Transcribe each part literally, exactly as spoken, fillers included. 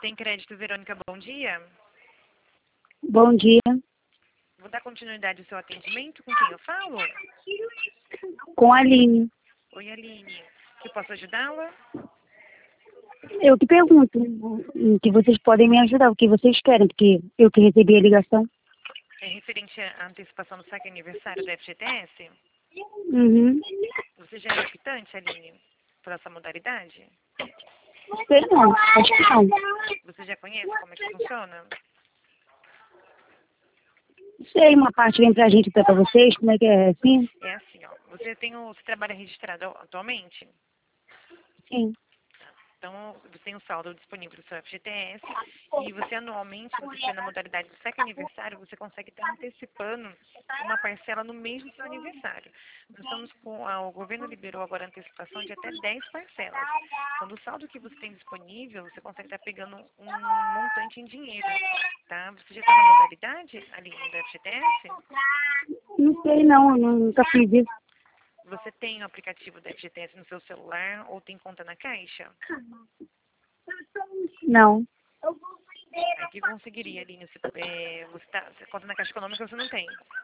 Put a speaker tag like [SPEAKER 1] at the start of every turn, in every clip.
[SPEAKER 1] Tem crédito, Verônica, bom dia.
[SPEAKER 2] Bom dia.
[SPEAKER 1] Vou dar continuidade ao seu atendimento. Com quem eu falo?
[SPEAKER 2] Com a Aline.
[SPEAKER 1] Oi, Aline. Que eu posso ajudá-la?
[SPEAKER 2] Eu que pergunto em que vocês podem me ajudar, o que vocês querem, porque eu que recebi a ligação.
[SPEAKER 1] É referente à antecipação do saque aniversário da F G T S?
[SPEAKER 2] Uhum.
[SPEAKER 1] Você já é optante, Aline, por essa modalidade?
[SPEAKER 2] Sei não, acho que não.
[SPEAKER 1] Você já conhece como é que funciona?
[SPEAKER 2] Sei, uma parte vem pra gente, outra pra vocês, como é que é assim?
[SPEAKER 1] É assim, ó. Você tem o, você trabalha registrado atualmente?
[SPEAKER 2] Sim.
[SPEAKER 1] Então, você tem um saldo disponível no seu F G T S e você anualmente, você tiver na modalidade do saque aniversário, você consegue estar antecipando uma parcela no mês do seu aniversário. Nós estamos com, a, o governo liberou agora a antecipação de até dez parcelas. Então, do saldo que você tem disponível, você consegue estar pegando um montante em dinheiro, tá? Você já está na modalidade, Aline, do F G T S?
[SPEAKER 2] Não sei não, eu nunca fiz isso.
[SPEAKER 1] Você tem o aplicativo da F G T S no seu celular ou tem conta na Caixa?
[SPEAKER 2] Não.
[SPEAKER 1] Aí que conseguiria, Aline? Você, é, você tá, você conta na Caixa Econômica, você não tem.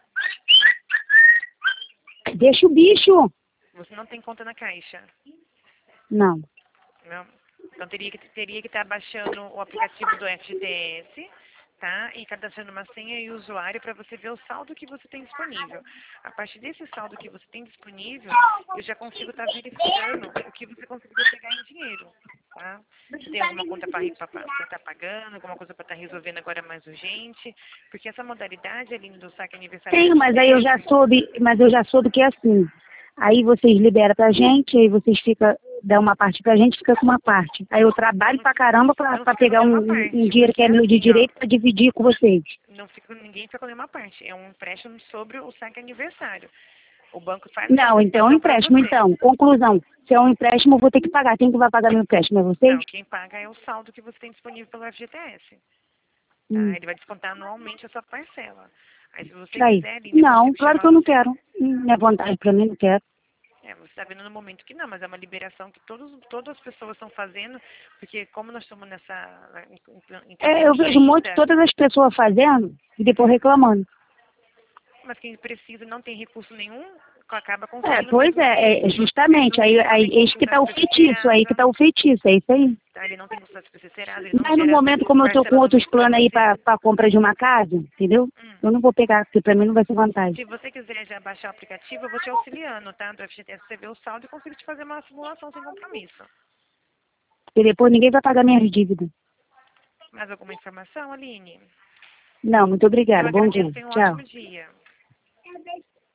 [SPEAKER 2] Deixa o bicho.
[SPEAKER 1] Você não tem conta na Caixa.
[SPEAKER 2] Não.
[SPEAKER 1] Não. Então teria que teria que estar baixando o aplicativo do F G T S, tá? E cadastrando uma senha e usuário para você ver o saldo que você tem disponível. A partir desse saldo que você tem disponível, eu já consigo estar verificando o que você conseguiu pegar em dinheiro, tá? Se tem alguma conta para estar pagando, alguma coisa para estar resolvendo agora mais urgente, porque essa modalidade ali do saque aniversário...
[SPEAKER 2] Tenho, mas aí eu já soube, mas eu já soube que é assim. Aí vocês liberam pra gente, aí vocês ficam, dão uma parte pra gente, fica com uma parte. Aí eu trabalho pra caramba pra, pra pegar um, um dinheiro que é meu de direito pra dividir com vocês.
[SPEAKER 1] Não fica, ninguém fica com nenhuma parte. É um empréstimo sobre o saque aniversário. O banco faz
[SPEAKER 2] Não, então é um empréstimo, então. Conclusão. Se é um empréstimo, eu vou ter que pagar. Quem que vai pagar meu empréstimo? É vocês?
[SPEAKER 1] Não, quem paga é o saldo que você tem disponível pelo F G T S. Tá?
[SPEAKER 2] Hum.
[SPEAKER 1] Ele vai descontar anualmente a sua parcela. Aí se você
[SPEAKER 2] Aí.
[SPEAKER 1] quiser, Aline, eu
[SPEAKER 2] Não,
[SPEAKER 1] consigo
[SPEAKER 2] claro
[SPEAKER 1] chamar
[SPEAKER 2] que eu não
[SPEAKER 1] você.
[SPEAKER 2] quero. Hum, Não é vontade pra mim, não quero.
[SPEAKER 1] É, você está vendo no momento que não, mas é uma liberação que todos, todas as pessoas estão fazendo, porque como nós estamos nessa... Em, em, em
[SPEAKER 2] É, eu vejo muito
[SPEAKER 1] ainda,
[SPEAKER 2] todas as pessoas fazendo e depois reclamando.
[SPEAKER 1] mas quem precisa e não tem recurso nenhum, acaba
[SPEAKER 2] É,
[SPEAKER 1] conseguindo
[SPEAKER 2] pois
[SPEAKER 1] mesmo
[SPEAKER 2] é,
[SPEAKER 1] assim.
[SPEAKER 2] é justamente. Aí, aí eis que tá o feitiço, aí que tá o feitiço, é isso aí.
[SPEAKER 1] Tá? Ele não tem custo de Serasa, ele não
[SPEAKER 2] Mas no
[SPEAKER 1] gera
[SPEAKER 2] momento, como eu tô com
[SPEAKER 1] parcela no
[SPEAKER 2] outros
[SPEAKER 1] mês para
[SPEAKER 2] planos aí
[SPEAKER 1] você.
[SPEAKER 2] pra, pra compra de uma casa, entendeu?
[SPEAKER 1] Hum.
[SPEAKER 2] Eu não vou pegar, porque pra mim não vai ser vantagem.
[SPEAKER 1] Se você quiser já baixar o aplicativo, eu vou te auxiliando, tá? Do F G T S, você vê o saldo e consigo te fazer uma simulação sem compromisso.
[SPEAKER 2] Porque depois ninguém vai pagar minhas dívidas.
[SPEAKER 1] Mais alguma informação, Aline?
[SPEAKER 2] Não, muito
[SPEAKER 1] Eu
[SPEAKER 2] obrigada. Bom dia.
[SPEAKER 1] agradeço, tenha um
[SPEAKER 2] Tchau.
[SPEAKER 1] ótimo dia.